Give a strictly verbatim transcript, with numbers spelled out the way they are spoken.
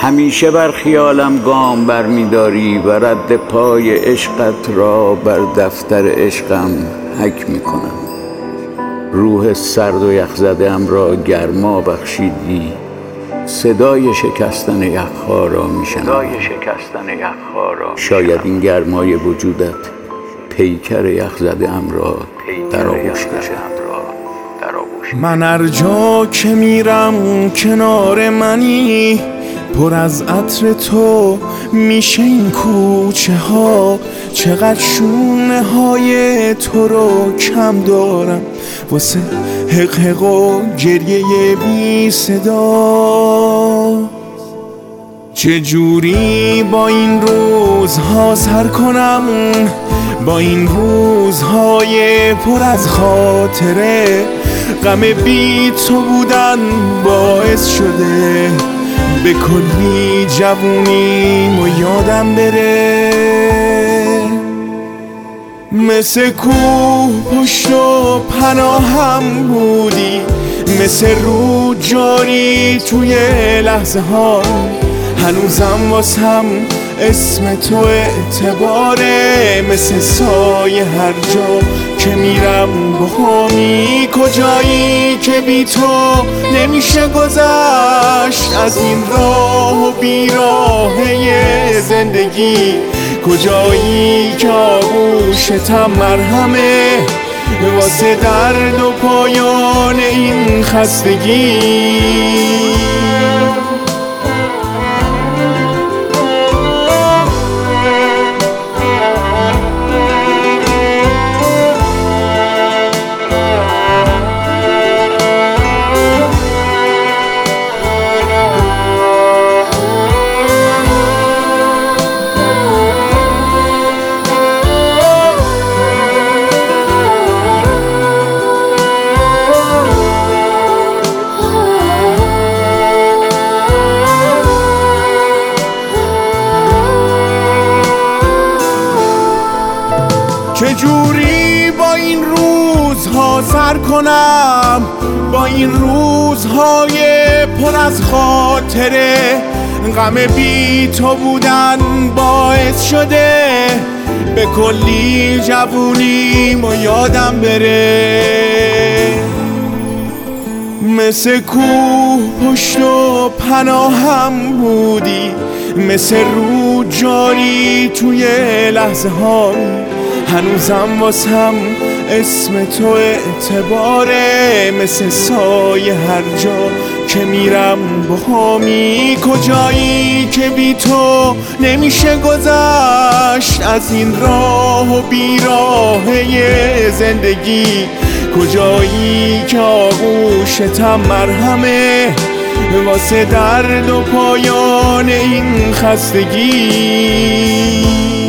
همیشه بر خیالم گام بر می داری و رد پای عشقت را بر دفتر عشقم حک می کنم. روح سرد و یخزده‌ام را گرما بخشیدی، صدای شکستن یخها را می شنوم. شاید این گرمای وجودت پیکر یخزده‌ام را در آغوش کشد. من هر جا که میرم کنار منی، پر از عطر تو میشه این کوچه ها. چقدر شونه های تو رو کم دارم واسه حق حق و گریه بی صدا. چجوری با این روزها سر کنم، با این روزهای پر از خاطره. غم بی تو بودن باعث شده به کلی جوونیم و یادم بره. مثل کوه پشت و پناهم بودی، مثل رود جاری توی لحظه ها. هنوزم واسم اسم تو اعتباره، مثل سایه هر جا که میرم بهامی. کجایی که بی تو نمیشه گذشت از این راه و بیراهه زندگی. کجایی که آغوشتم مرهمه واسه درد و پایان این خستگی. چجوری با این روزها سر کنم، با این روزهای پر از خاطره. غم بی تو بودن باعث شده به کلی جوونیم و یادم بره. مثل کوه پشت و پناهم بودی، مثل رود جاری توی لحظه ها. هنوزم واسم اسم تو اعتباره، مثل سایه هر جا که میرم بهامی. کجایی که بی تو نمیشه گذشت از این راه و بیراهه زندگی. کجایی که آغوشتم مرهمه واسه درد و پایان این خستگی.